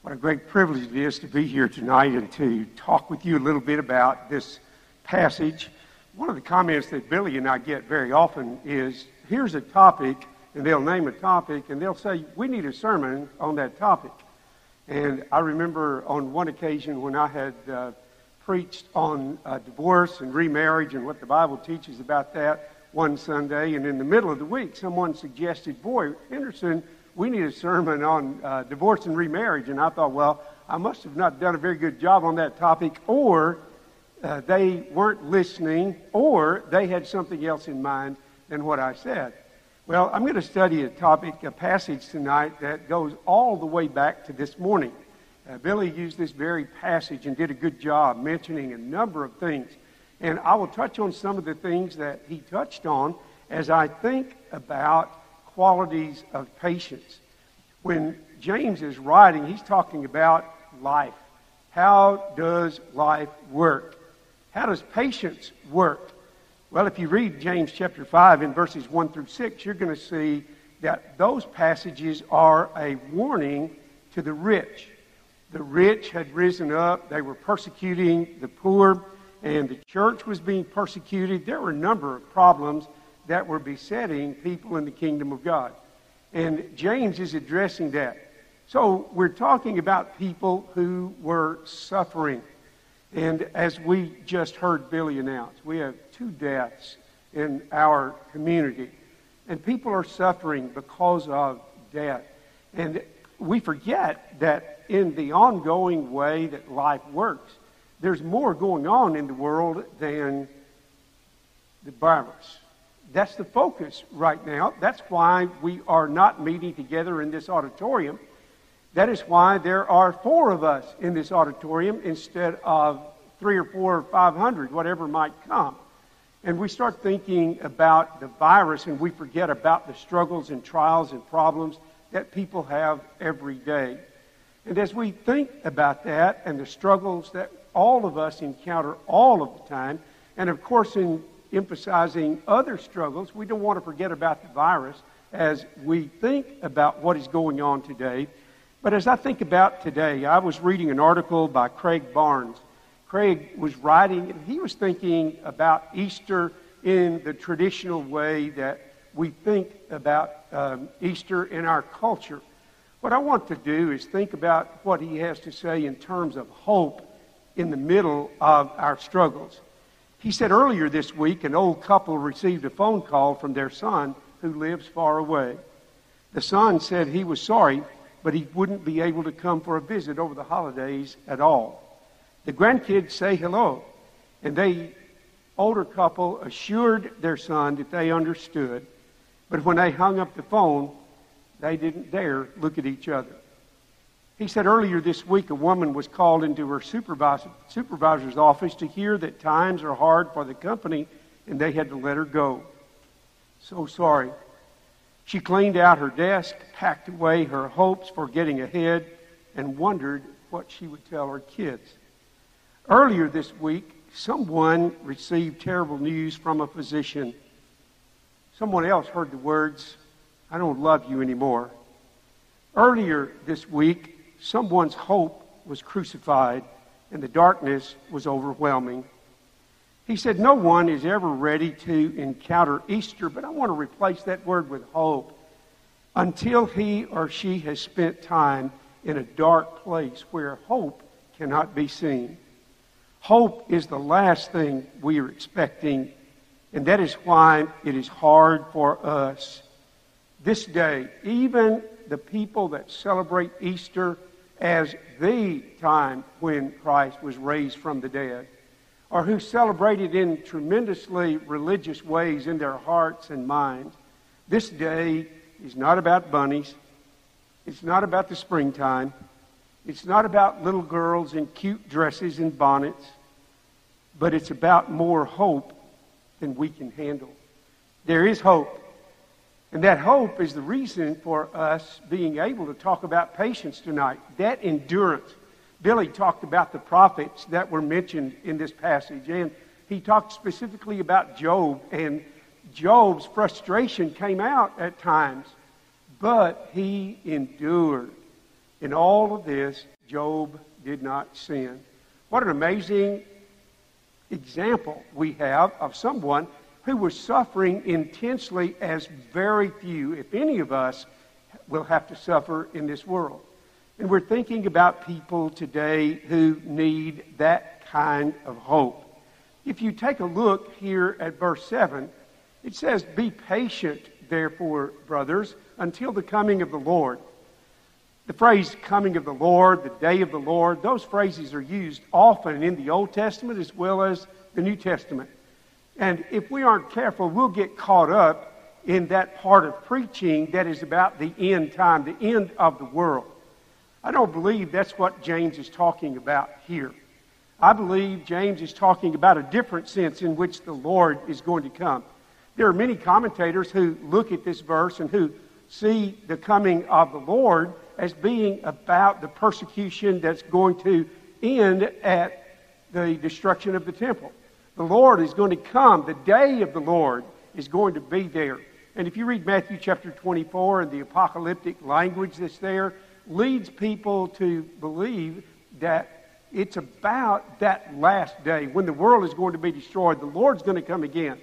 What a great privilege it is to be here tonight and to talk with you a little bit about this passage. One of the comments that Billy and I get very often is, here's a topic, and they'll name a topic, and they'll say, we need a sermon on that topic. And I remember on one occasion when I had preached on divorce and remarriage and what the Bible teaches about that one Sunday, and in the middle of the week, someone suggested, boy, Henderson, we need a sermon on divorce and remarriage. And I thought, well, I must have not done a very good job on that topic, or they weren't listening, or they had something else in mind than what I said. Well, I'm going to study a passage tonight that goes all the way back to this morning. Billy used this very passage and did a good job mentioning a number of things. And I will touch on some of the things that he touched on as I think about qualities of patience. When James is writing, he's talking about life. How does life work? How does patience work? Well, if you read James chapter 5 in verses 1 through 6, you're going to see that those passages are a warning to the rich. The rich had risen up. They were persecuting the poor, and the church was being persecuted. There were a number of problems that were besetting people in the kingdom of God. And James is addressing that. So we're talking about people who were suffering. And as we just heard Billy announce, we have 2 deaths in our community. And people are suffering because of death. And we forget that in the ongoing way that life works, there's more going on in the world than the virus. That's the focus right now. That's why we are not meeting together in this auditorium. That is why there are 4 of us in this auditorium instead of 3 or 4 or 500, whatever might come. And we start thinking about the virus and we forget about the struggles and trials and problems that people have every day. And as we think about that and the struggles that all of us encounter all of the time, and of course in emphasizing other struggles, we don't want to forget about the virus as we think about what is going on today. But as I think about today, I was reading an article by Craig Barnes. Craig was writing, and he was thinking about Easter in the traditional way that we think about Easter in our culture. What I want to do is think about what he has to say in terms of hope in the middle of our struggles. He said earlier this week, an old couple received a phone call from their son who lives far away. The son said he was sorry, but he wouldn't be able to come for a visit over the holidays at all. The grandkids say hello, and the older couple assured their son that they understood, but when they hung up the phone, they didn't dare look at each other. He said earlier this week a woman was called into her supervisor's office to hear that times are hard for the company and they had to let her go. So sorry. She cleaned out her desk, packed away her hopes for getting ahead, and wondered what she would tell her kids. Earlier this week, someone received terrible news from a physician. Someone else heard the words, "I don't love you anymore." Earlier this week, someone's hope was crucified and the darkness was overwhelming. He said no one is ever ready to encounter Easter, but I want to replace that word with hope until he or she has spent time in a dark place where hope cannot be seen. Hope is the last thing we are expecting, and that is why it is hard for us. This day, even the people that celebrate Easter as the time when Christ was raised from the dead, or who celebrate it in tremendously religious ways in their hearts and minds, this day is not about bunnies. It's not about the springtime. It's not about little girls in cute dresses and bonnets, but it's about more hope than we can handle. There is hope. And that hope is the reason for us being able to talk about patience tonight, that endurance. Billy talked about the prophets that were mentioned in this passage, and he talked specifically about Job, and Job's frustration came out at times, but he endured. In all of this, Job did not sin. What an amazing example we have of someone who was suffering intensely, as very few, if any of us, will have to suffer in this world. And we're thinking about people today who need that kind of hope. If you take a look here at verse 7, it says, "Be patient, therefore, brothers, until the coming of the Lord." The phrase coming of the Lord, the day of the Lord, those phrases are used often in the Old Testament as well as the New Testament. And if we aren't careful, we'll get caught up in that part of preaching that is about the end time, the end of the world. I don't believe that's what James is talking about here. I believe James is talking about a different sense in which the Lord is going to come. There are many commentators who look at this verse and who see the coming of the Lord as being about the persecution that's going to end at the destruction of the temple. The Lord is going to come. The day of the Lord is going to be there. And if you read Matthew chapter 24 and the apocalyptic language that's there, leads people to believe that it's about that last day when the world is going to be destroyed. The Lord's going to come again.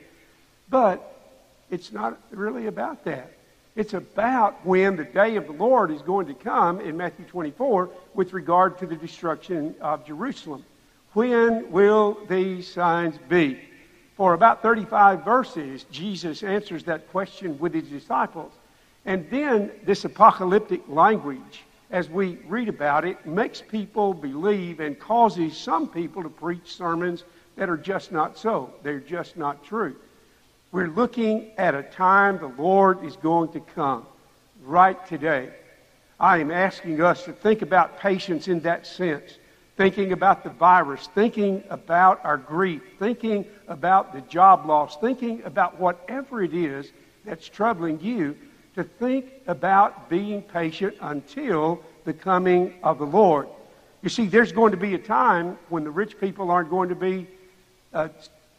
But it's not really about that. It's about when the day of the Lord is going to come in Matthew 24 with regard to the destruction of Jerusalem. When will these signs be? For about 35 verses, Jesus answers that question with his disciples. And then this apocalyptic language, as we read about it, makes people believe and causes some people to preach sermons that are just not so. They're just not true. We're looking at a time the Lord is going to come right today. I am asking us to think about patience in that sense, thinking about the virus, thinking about our grief, thinking about the job loss, thinking about whatever it is that's troubling you, to think about being patient until the coming of the Lord. You see, there's going to be a time when the rich people aren't going to be the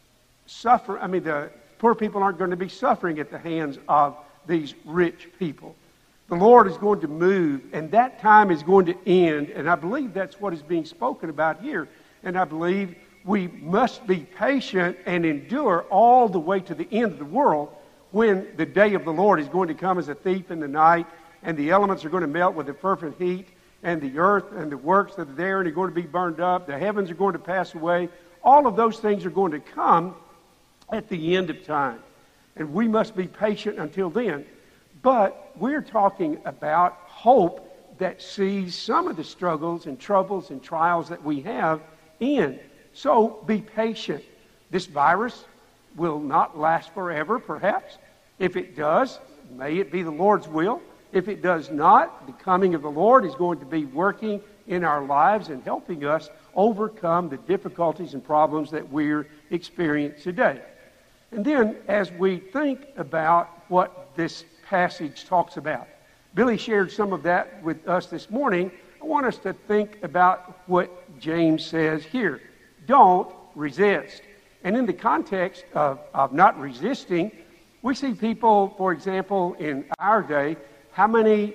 poor people aren't going to be suffering at the hands of these rich people. The Lord is going to move, and that time is going to end, and I believe that's what is being spoken about here. And I believe we must be patient and endure all the way to the end of the world when the day of the Lord is going to come as a thief in the night, and the elements are going to melt with a fervent heat, and the earth and the works that are there and are going to be burned up. The heavens are going to pass away. All of those things are going to come at the end of time. And we must be patient until then. But we're talking about hope that sees some of the struggles and troubles and trials that we have in. So be patient. This virus will not last forever, perhaps. If it does, may it be the Lord's will. If it does not, the coming of the Lord is going to be working in our lives and helping us overcome the difficulties and problems that we're experiencing today. And then, as we think about what this passage talks about, Billy shared some of that with us this morning. I want us to think about what James says here. Don't resist. And in the context of not resisting, we see people, for example, in our day, how many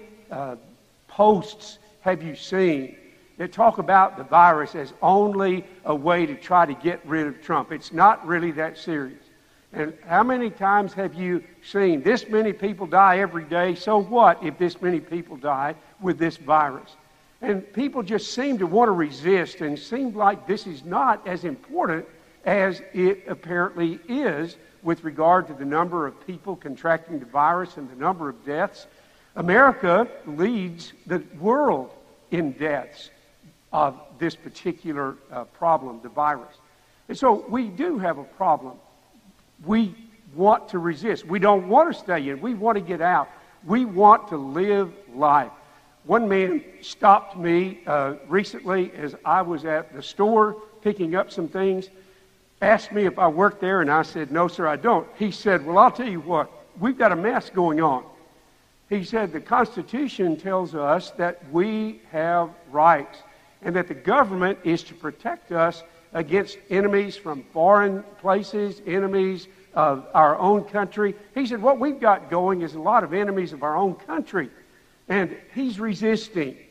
posts have you seen that talk about the virus as only a way to try to get rid of Trump? It's not really that serious. And how many times have you seen this many people die every day? So what if this many people die with this virus? And people just seem to want to resist and seem like this is not as important as it apparently is with regard to the number of people contracting the virus and the number of deaths. America leads the world in deaths of this particular problem, the virus. And so we do have a problem. We want to resist. We don't want to stay in. We want to get out. We want to live life. One man stopped me recently as I was at the store picking up some things, asked me if I worked there, and I said, "No, sir, I don't." He said, "Well, I'll tell you what, we've got a mess going on." He said, "The Constitution tells us that we have rights and that the government is to protect us against enemies from foreign places, enemies of our own country." He said, "What we've got going is a lot of enemies of our own country." And he's resisting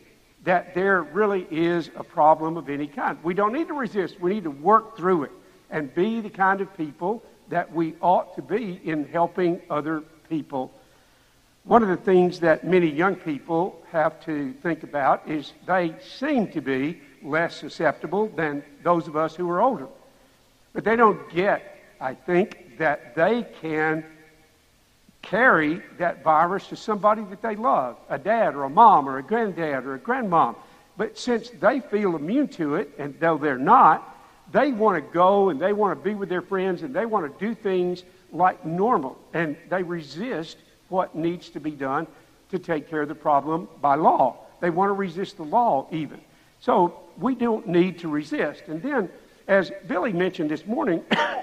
that there really is a problem of any kind. We don't need to resist. We need to work through it and be the kind of people that we ought to be in helping other people. One of the things that many young people have to think about is they seem to be less susceptible than those of us who are older. But they don't get, I think, that they can carry that virus to somebody that they love, a dad or a mom or a granddad or a grandmom. But since they feel immune to it, and though they're not, they want to go and they want to be with their friends and they want to do things like normal. And they resist what needs to be done to take care of the problem by law. They want to resist the law even. So we don't need to resist. And then, as Billy mentioned this morning,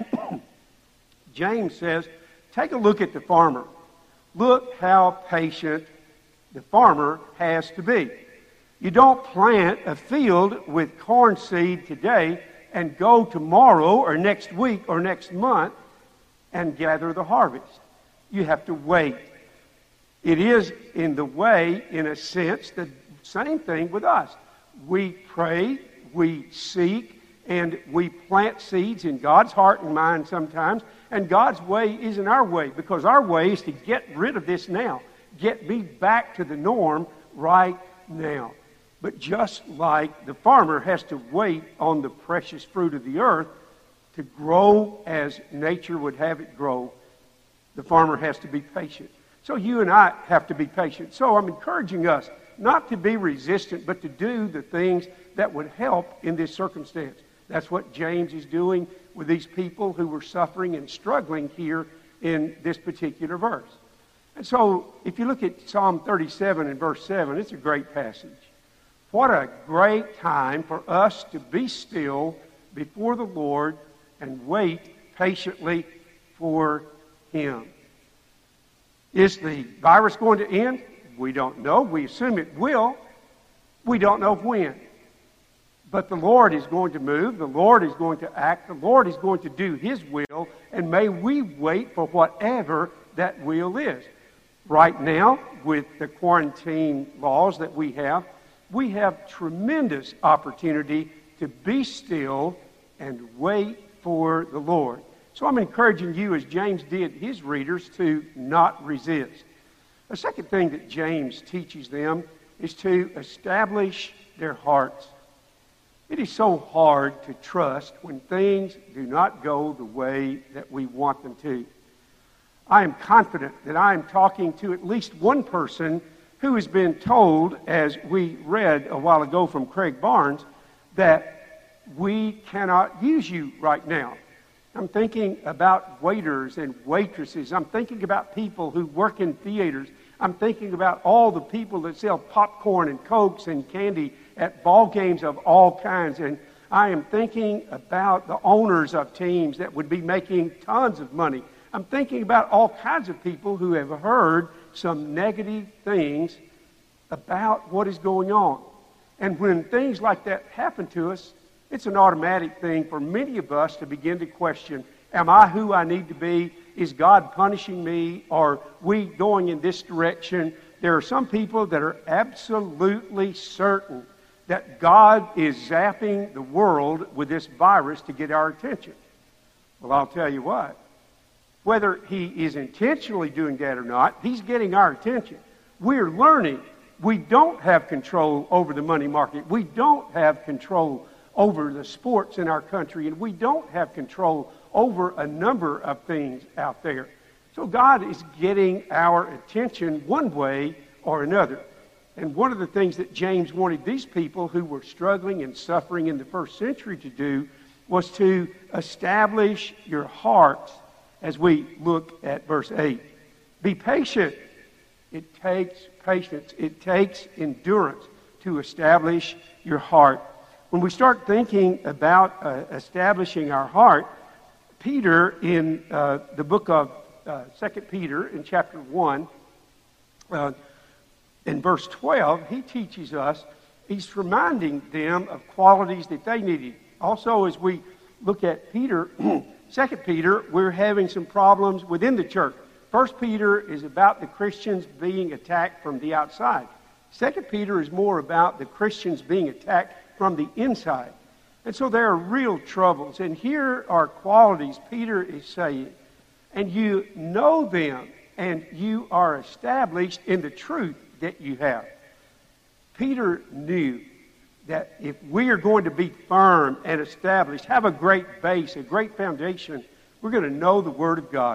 James says, take a look at the farmer. Look how patient the farmer has to be. You don't plant a field with corn seed today and go tomorrow or next week or next month and gather the harvest. You have to wait. It is, in the way, in a sense, the same thing with us. We pray, we seek, and we plant seeds in God's heart and mind sometimes, and God's way isn't our way, because our way is to get rid of this now. Get me back to the norm right now. But just like the farmer has to wait on the precious fruit of the earth to grow as nature would have it grow, the farmer has to be patient. So you and I have to be patient. So I'm encouraging us not to be resistant, but to do the things that would help in this circumstance. That's what James is doing with these people who were suffering and struggling here in this particular verse. And so if you look at Psalm 37 and verse 7, it's a great passage. What a great time for us to be still before the Lord and wait patiently for Him. Is the virus going to end? We don't know. We assume it will. We don't know when. But the Lord is going to move. The Lord is going to act. The Lord is going to do His will. And may we wait for whatever that will is. Right now, with the quarantine laws that we have tremendous opportunity to be still and wait for the Lord. So I'm encouraging you, as James did his readers, to not resist. The second thing that James teaches them is to establish their hearts. It is so hard to trust when things do not go the way that we want them to. I am confident that I am talking to at least one person who has been told, as we read a while ago from Craig Barnes, that we cannot use you right now. I'm thinking about waiters and waitresses. I'm thinking about people who work in theaters. I'm thinking about all the people that sell popcorn and Cokes and candy at ball games of all kinds. And I am thinking about the owners of teams that would be making tons of money. I'm thinking about all kinds of people who have heard some negative things about what is going on. And when things like that happen to us, it's an automatic thing for many of us to begin to question, am I who I need to be? Is God punishing me? Are we going in this direction? There are some people that are absolutely certain that God is zapping the world with this virus to get our attention. Well, I'll tell you what. Whether He is intentionally doing that or not, He's getting our attention. We're learning. We don't have control over the money market. We don't have control over the sports in our country, and we don't have control over a number of things out there. So God is getting our attention one way or another. And one of the things that James wanted these people who were struggling and suffering in the first century to do was to establish your hearts, as we look at verse 8. Be patient. It takes patience. It takes endurance to establish your heart. When we start thinking about establishing our heart, Peter, in the book of 2 Peter, in chapter 1, in verse 12, he teaches us, he's reminding them of qualities that they needed. Also, as we look at Peter, 2 Peter, we're having some problems within the church. 1 Peter is about the Christians being attacked from the outside. Second Peter is more about the Christians being attacked from the inside. And so there are real troubles. And here are qualities Peter is saying. And you know them, and you are established in the truth that you have. Peter knew that if we are going to be firm and established, have a great base, a great foundation, we're going to know the Word of God.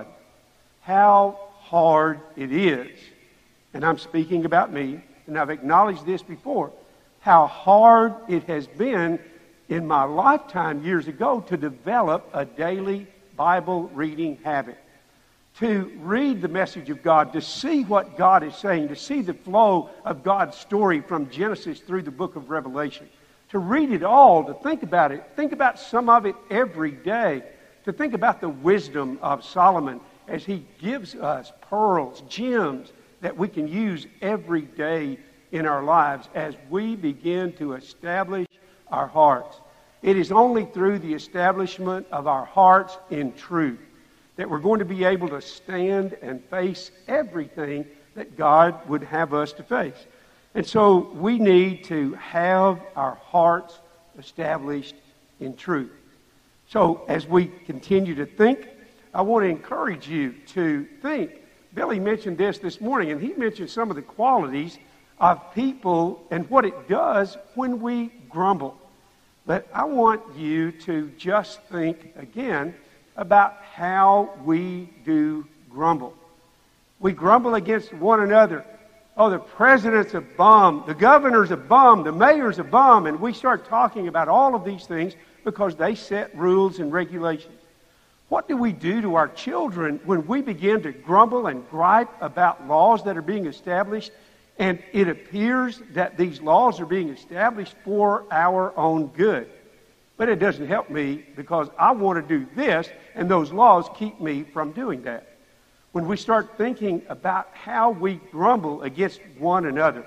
How hard it is, and I'm speaking about me, and I've acknowledged this before, how hard it has been in my lifetime years ago to develop a daily Bible reading habit. To read the message of God, to see what God is saying, to see the flow of God's story from Genesis through the book of Revelation. To read it all, to think about it, think about some of it every day. To think about the wisdom of Solomon as he gives us pearls, gems that we can use every day in our lives as we begin to establish our hearts. It is only through the establishment of our hearts in truth that we're going to be able to stand and face everything that God would have us to face. And so we need to have our hearts established in truth. So as we continue to think, I want to encourage you to think. Billy mentioned this morning, and he mentioned some of the qualities of people and what it does when we grumble. But I want you to just think again about how we do grumble. We grumble against one another. Oh, the president's a bum, the governor's a bum, the mayor's a bum, and we start talking about all of these things because they set rules and regulations. What do we do to our children when we begin to grumble and gripe about laws that are being established, and it appears that these laws are being established for our own good? But it doesn't help me because I want to do this, and those laws keep me from doing that. When we start thinking about how we grumble against one another,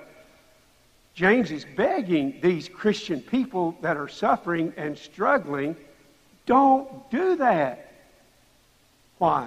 James is begging these Christian people that are suffering and struggling, don't do that. Why?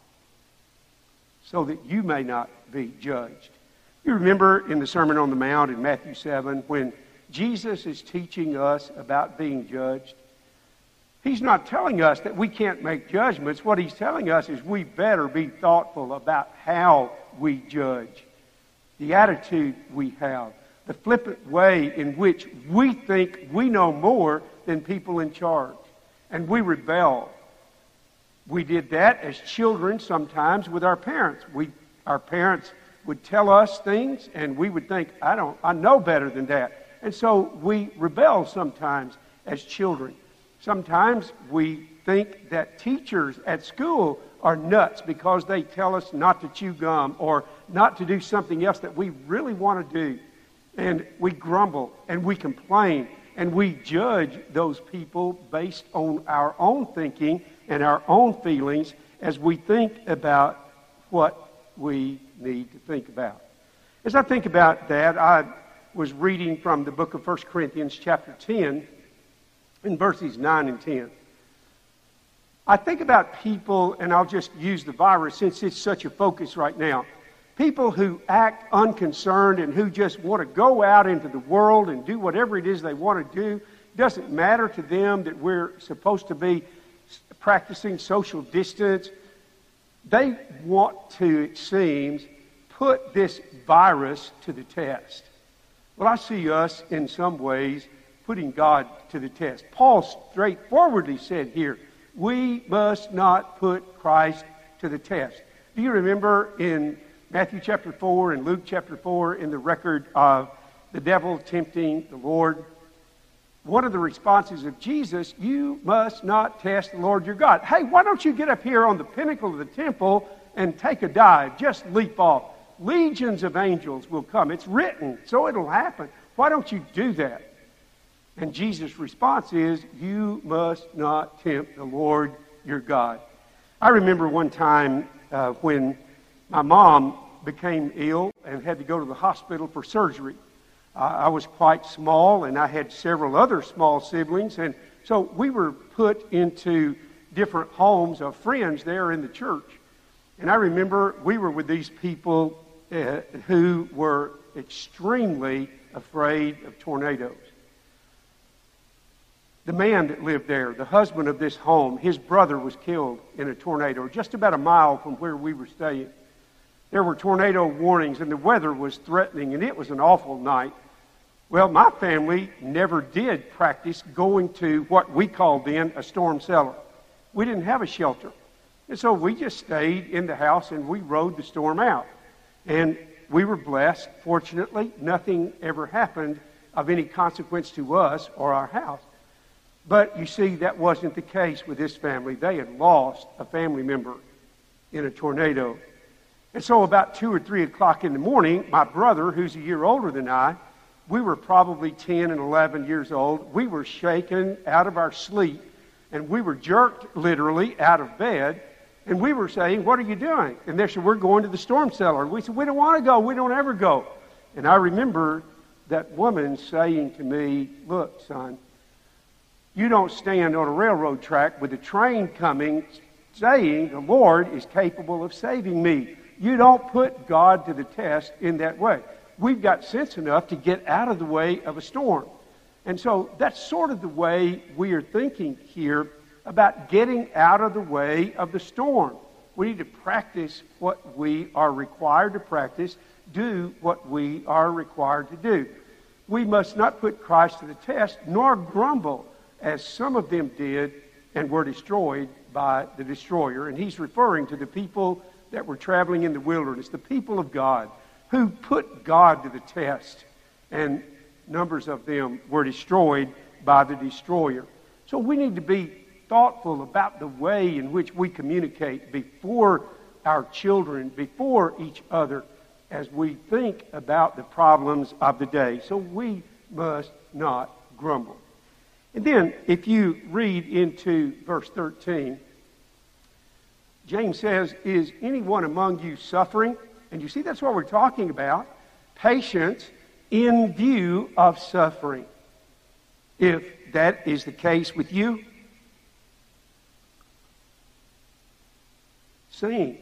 So that you may not be judged. You remember in the Sermon on the Mount in Matthew 7 when Jesus is teaching us about being judged? He's not telling us that we can't make judgments. What he's telling us is we better be thoughtful about how we judge, the attitude we have, the flippant way in which we think we know more than people in charge, and we rebel. We did that as children sometimes with our parents. Our parents would tell us things, and we would think, I know better than that. And so we rebel sometimes as children. Sometimes we think that teachers at school are nuts because they tell us not to chew gum or not to do something else that we really want to do. And we grumble and we complain and we judge those people based on our own thinking and our own feelings as we think about what we need to think about. As I think about that, I was reading from the book of 1 Corinthians chapter 10 in verses 9 and 10. I think about people, and I'll just use the virus since it's such a focus right now. People who act unconcerned and who just want to go out into the world and do whatever it is they want to do. It doesn't matter to them that we're supposed to be practicing social distance. They want to, it seems, put this virus to the test. Well, I see us in some ways putting God to the test. Paul straightforwardly said here, we must not put Christ to the test. Do you remember in Matthew chapter 4 and Luke chapter 4 in the record of the devil tempting the Lord? One of the responses of Jesus, you must not test the Lord your God. Hey, why don't you get up here on the pinnacle of the temple and take a dive? Just leap off. Legions of angels will come. It's written, so it'll happen. Why don't you do that? And Jesus' response is, you must not tempt the Lord your God. I remember one time when my mom became ill and had to go to the hospital for surgery. I was quite small, and I had several other small siblings, and so we were put into different homes of friends there in the church. And I remember we were with these people who were extremely afraid of tornadoes. The man that lived there, the husband of this home, his brother was killed in a tornado just about a mile from where we were staying. There were tornado warnings, and the weather was threatening, and it was an awful night. Well, my family never did practice going to what we called then a storm cellar. We didn't have a shelter. And so we just stayed in the house, and we rode the storm out. And we were blessed. Fortunately, nothing ever happened of any consequence to us or our house. But you see, that wasn't the case with this family. They had lost a family member in a tornado. And so about 2 or 3 o'clock in the morning, my brother, who's a year older than I, we were probably 10 and 11 years old. We were shaken out of our sleep, and we were jerked literally out of bed. And we were saying, "What are you doing?" And they said, "We're going to the storm cellar." And we said, "We don't want to go. We don't ever go." And I remember that woman saying to me, "Look, son, you don't stand on a railroad track with a train coming saying the Lord is capable of saving me. You don't put God to the test in that way." We've got sense enough to get out of the way of a storm. And so that's sort of the way we are thinking here about getting out of the way of the storm. We need to practice what we are required to practice, do what we are required to do. We must not put Christ to the test, nor grumble, as some of them did and were destroyed by the destroyer. And he's referring to the people that were traveling in the wilderness, the people of God, who put God to the test, and numbers of them were destroyed by the destroyer. So we need to be thoughtful about the way in which we communicate before our children, before each other, as we think about the problems of the day. So we must not grumble. And then, if you read into verse 13, James says, "Is anyone among you suffering?" And you see, that's what we're talking about. Patience in view of suffering. If that is the case with you, sing,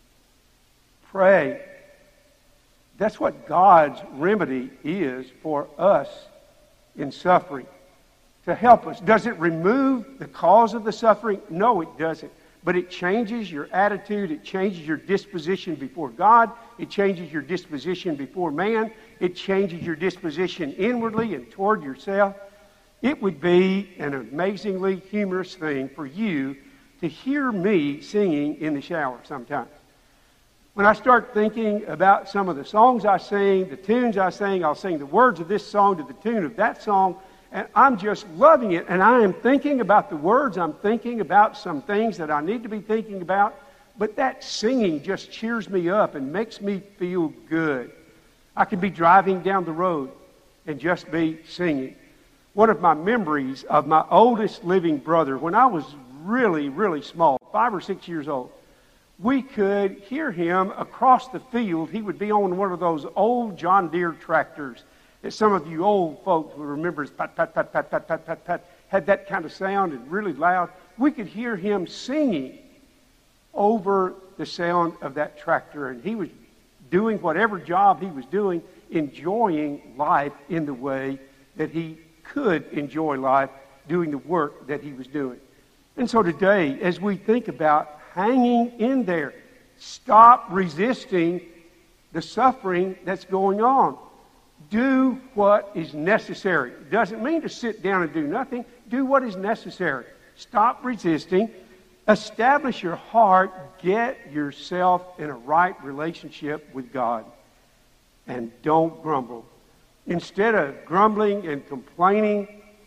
pray. That's what God's remedy is for us in suffering, to help us. Does it remove the cause of the suffering? No, it doesn't. But it changes your attitude. It changes your disposition before God. It changes your disposition before man. It changes your disposition inwardly and toward yourself. It would be an amazingly humorous thing for you to hear me singing in the shower sometimes. When I start thinking about some of the songs I sing, the tunes I sing, I'll sing the words of this song to the tune of that song, and I'm just loving it. And I am thinking about the words. I'm thinking about some things that I need to be thinking about. But that singing just cheers me up and makes me feel good. I could be driving down the road and just be singing. One of my memories of my oldest living brother, when I was really, really small, 5 or 6 years old, we could hear him across the field. He would be on one of those old John Deere tractors that some of you old folks will remember as pat, pat, pat, pat, pat, pat, pat, pat, had that kind of sound and really loud. We could hear him singing over the sound of that tractor, and he was doing whatever job he was doing, enjoying life in the way that he could enjoy life, doing the work that he was doing. And so today, as we think about hanging in there, stop resisting the suffering that's going on. Do what is necessary. It doesn't mean to sit down and do nothing. Do what is necessary. Stop resisting. Establish your heart. Get yourself in a right relationship with God. And don't grumble. Instead of grumbling and complaining,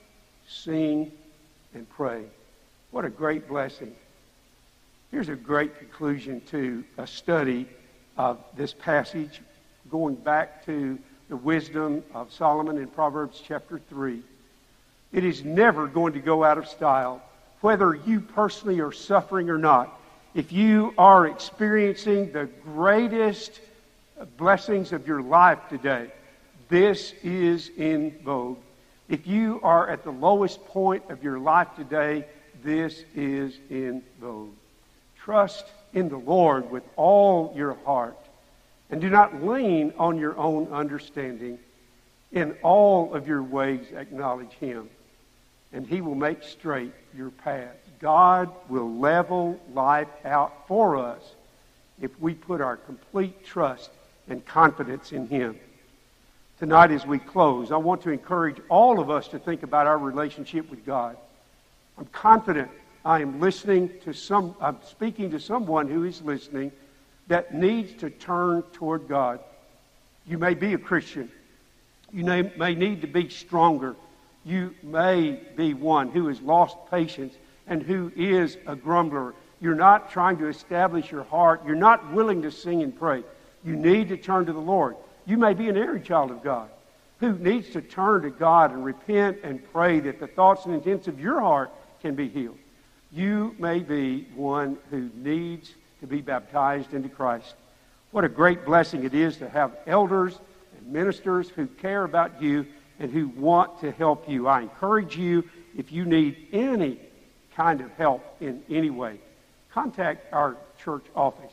sing and pray. What a great blessing. Here's a great conclusion to a study of this passage, going back to the wisdom of Solomon in Proverbs chapter 3. It is never going to go out of style, whether you personally are suffering or not. If you are experiencing the greatest blessings of your life today, this is in vogue. If you are at the lowest point of your life today, this is in vogue. Trust in the Lord with all your heart And do not lean on your own understanding. In all of your ways acknowledge Him, and He will make straight your path. God will level life out for us if we put our complete trust and confidence in Him. Tonight as we close, I want to encourage all of us to think about our relationship with God. I'm confident I am I'm speaking to someone who is listening that needs to turn toward God. You may be a Christian. You may need to be stronger. You may be one who has lost patience and who is a grumbler. You're not trying to establish your heart. You're not willing to sing and pray. You need to turn to the Lord. You may be an erring child of God who needs to turn to God and repent and pray that the thoughts and intents of your heart can be healed. You may be one who needs to be baptized into Christ. What a great blessing it is to have elders and ministers who care about you and who want to help you. I encourage you, if you need any kind of help in any way, contact our church office.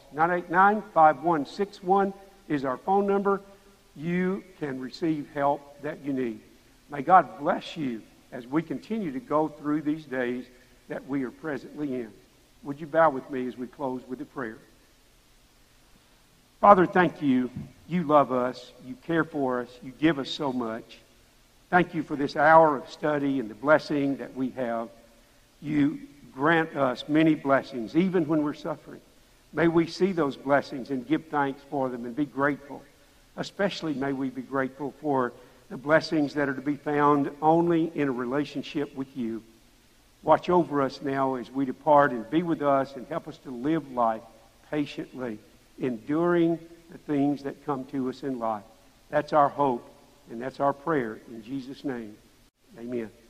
989-5161 is our phone number. You can receive help that you need. May God bless you as we continue to go through these days that we are presently in. Would you bow with me as we close with a prayer? Father, thank you. You love us. You care for us. You give us so much. Thank you for this hour of study and the blessing that we have. You grant us many blessings, even when we're suffering. May we see those blessings and give thanks for them and be grateful. Especially may we be grateful for the blessings that are to be found only in a relationship with you. Watch over us now as we depart and be with us and help us to live life patiently, enduring the things that come to us in life. That's our hope and that's our prayer. In Jesus' name, amen.